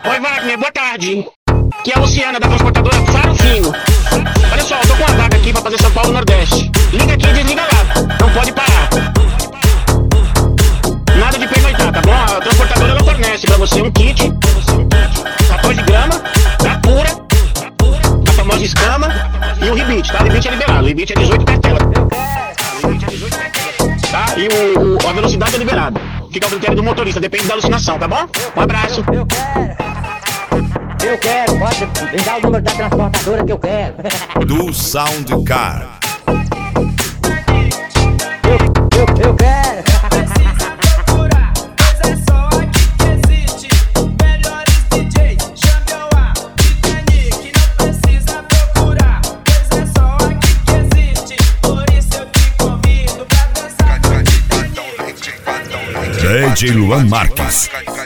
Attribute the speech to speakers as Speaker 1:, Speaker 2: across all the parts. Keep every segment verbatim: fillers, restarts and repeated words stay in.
Speaker 1: Oi, Wagner, boa tarde. Aqui é a Luciana da transportadora Faro Fino. Olha só, eu tô com uma vaga aqui pra fazer São Paulo Nordeste. Liga aqui e desliga lá. Não pode parar. Nada de pernoitar, tá bom? A transportadora ela fornece pra você um kit, quatorze gramas, da pura, a famosa escama e o rebite, tá? O rebite é liberado, o rebite é dezoito cartelas. Tá? E o, o, a velocidade é liberada. Fica ao critério do motorista, depende da alucinação, tá bom? Um abraço.
Speaker 2: Eu quero. Eu quero, pode me dar o número da transportadora que eu quero.
Speaker 3: Do Soundcar.
Speaker 2: Eu, eu, eu quero.
Speaker 3: D J Luan Marques.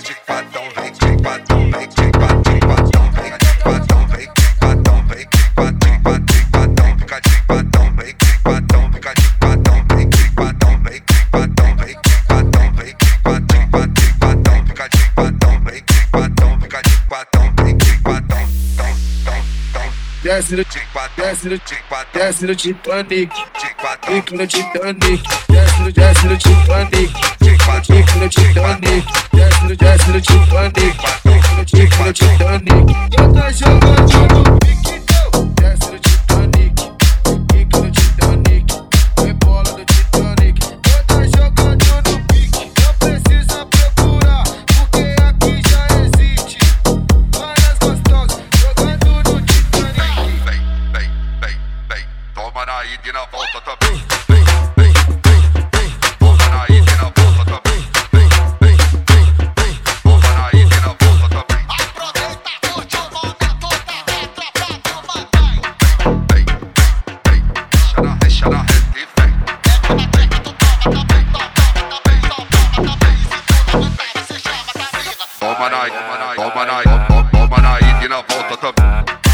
Speaker 4: Desce no desce no desce no Titanic, fica no Titanic, desce no desce no Titanic, fica no Titanic, desce no desce no Titanic, fica no Titanic. Eu tô jogando no pique, desce no Titanic, fica no Titanic, é bola do Titanic. Eu tô jogando no pique, não precisa procurar, porque aqui já existe várias gostosas jogando no Titanic.
Speaker 5: Vem, vem, vem, vem, toma na ida e na volta também. Vem, vem, vem, vem, toma na ida e na volta também. Vem, vem, vem, vem, toma na ida e na volta também.
Speaker 6: Aproveita, curte o momento da letra pra turma vai.
Speaker 5: Vem, vem, vem, deixa na, deixa na reta e vem.
Speaker 6: Entra na treta, tu toma também, toma também, só toma também. Se tu não gostar, você chama da amiga.
Speaker 5: Toma na ida, toma na ida, toma na ida e na volta também.